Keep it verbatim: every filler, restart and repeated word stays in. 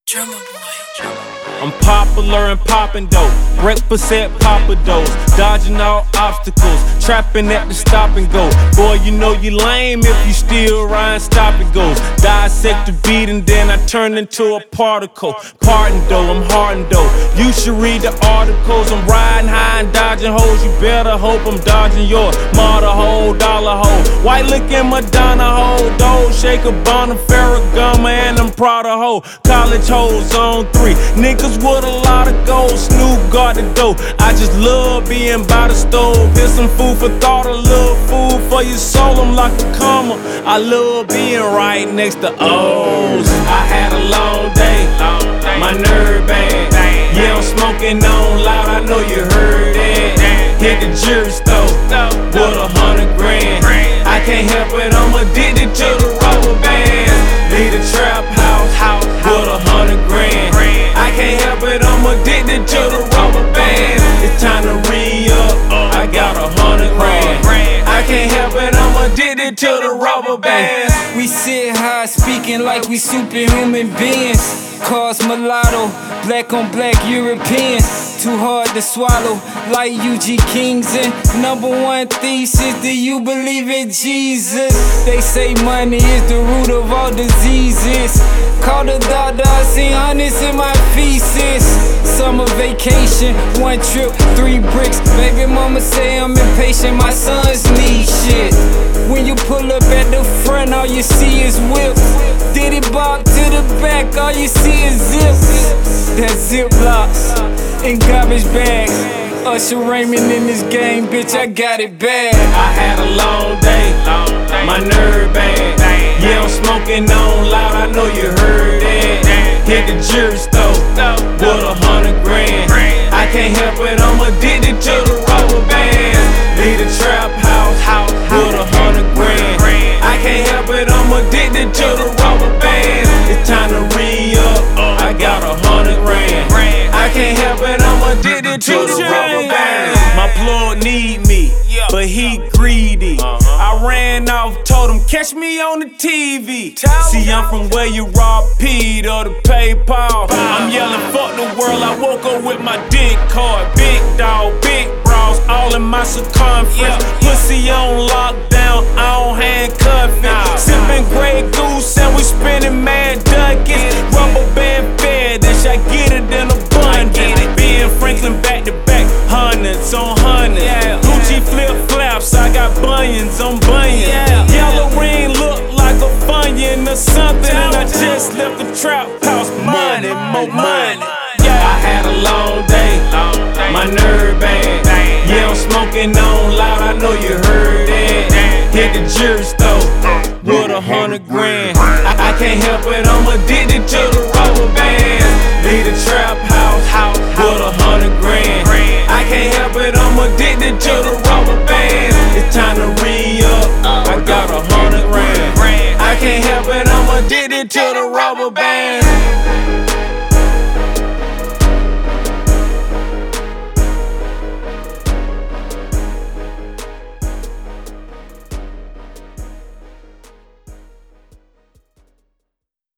Drummer boy, drummer boy. I'm popular and poppin' dope. Breakfast at Papa Do's. Dodging all obstacles. Trapping at the stop and go. Boy, you know you lame if you still riding stop and goes. Dissect the beat and then I turn into a particle. Pardon though, I'm hardened though. You should read the articles. I'm riding high and dodging hoes. You better hope I'm dodging yours. Mother hole, dollar hole. White looking Madonna hole. Dough shaker, Bonner, Ferragamo, and I'm Prada hoe. College hoes on three. Niggas with a lot of gold. Snoop got the dough. I just love being by the stove. Here's some food for thought, a little food for your soul. I'm like a comma. I love being right next to O's. I had a long day, my nerve bad. Yeah, I'm smoking on loud, I know you heard it. Hit the jury store with a hundred grand. I can't help it, I'm addicted to the rubber band. Leave the trap house with a hundred grand. I can't help it, I'm addicted to the rubber band. It's time to re-up, I got a hundred grand. I can't help it, I'm addicted to the rubber band. We sit high, speaking like we superhuman beings. Cars mulatto, black on black European. Too hard to swallow, like U G Kings. And number one thesis, do you believe in Jesus? They say money is the root of all diseases. Call the doctor, I see honest in my feces. Summer vacation, one trip, three bricks. Baby mama say I'm impatient, my sons need shit. When you pull up at the front, all you see is whips. Diddy Bob to the back, all you see is zips. That's Ziplocs and garbage bags. Usher Raymond in this game, bitch, I got it bad. I had a long day, my nerve bad. Yeah, I'm smoking on loud, I know you heard it. Hit the jury store with a hundred grand. I can't help it, I'm addicted to the rubber band. Leave the trap house with a hundred grand. I can't help it, I'm addicted to the rubber band. It's time to re-up, I got a hundred grand. I can't help it, I'm addicted to the rubber band. My plug need me, but he greedy. I ran off, told him catch me on the T V. See, I'm from where you rob Pete or the PayPal. I'm yelling fuck the world, I woke up with my dick card. Big dog, big bras, all in my circumference. Pussy on lockdown, I don't handcuff it. Sipping Grey Goose and we spinning mad ducats. Rubber band fetish, I get it in abundance. Being Franklin back to back, hundreds on hundreds. Gucci flip flaps, I got bunions on bunions. Yellow ring look like a funyun or something. And I just left the trap house, money, more money. I had a long day, my nerve bad. Yeah, I'm smoking on loud, I know you heard it. Hit the jury store with a hundred grand. I, I can't help it, I'm addicted to the rubber band. Leave the trap house with a hundred grand. I can't help it, I'm addicted to the rubber band. It's time to re-up, I got a hundred grand. I can't help it, I'm addicted to the rubber band.